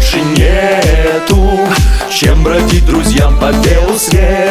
больше нету, чем бродить друзьям по белу свету.